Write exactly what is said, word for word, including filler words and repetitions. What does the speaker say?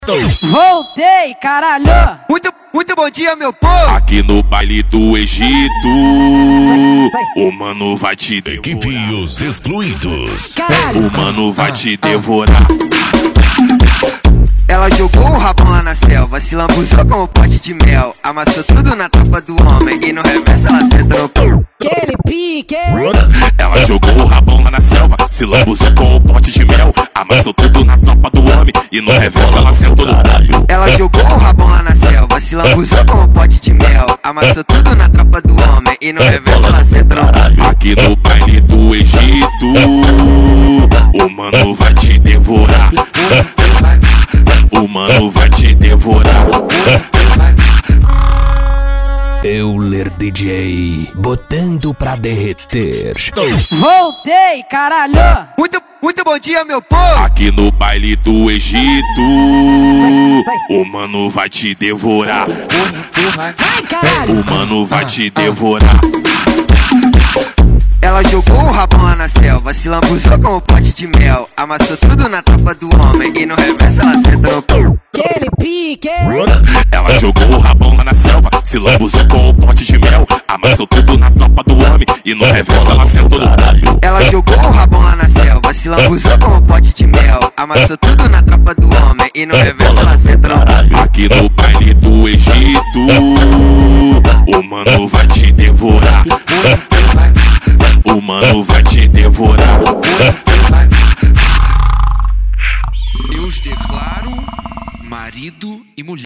Voltei, caralho! Muito, muito bom dia, meu povo! Aqui no baile do Egito, o mano vai te devorar. Equipe Os Excluídos. Caralho! O mano vai te devorar. Ela jogou o rabão lá na selva, se lambuzou com o pote de mel, amassou tudo na tropa do homem e no reverso ela senta no pão. Aquele pique! Ela jogou o rabão lá na selva, se lambuzou com o pote de mel, amassou tudo na tropa do homem e no reverso ela sentou no pão. Ela jogou o rabão lá na selva, se lambuzou com o pote de mel, amassou tudo na tropa do homem e no reverso ela senta no pão. Aqui no baile do Egito, o mano vai te devorar. O mano vai te devorar. Euler D J, botando pra derreter. Voltei, caralho! Muito, muito bom dia, meu povo! Aqui no baile do Egito, o mano vai te devorar. Vai, caralho! O mano vai te devorar. Ela jogou o rabão lá na selva, se lambuzou com o pote de mel, amassou tudo na tropa do homem e no reverso ela senta no pão. Aquele pique! Ela jogou o rabão lá na selva, se lambuzou com o pote de mel, amassou tudo na tropa do homem e no reverso ela sentou no pão. Ela jogou o rabão lá na selva, se lambuzou com o pote de mel, amassou tudo na tropa do homem e no reverso ela senta no pão. Aqui no baile do Egito,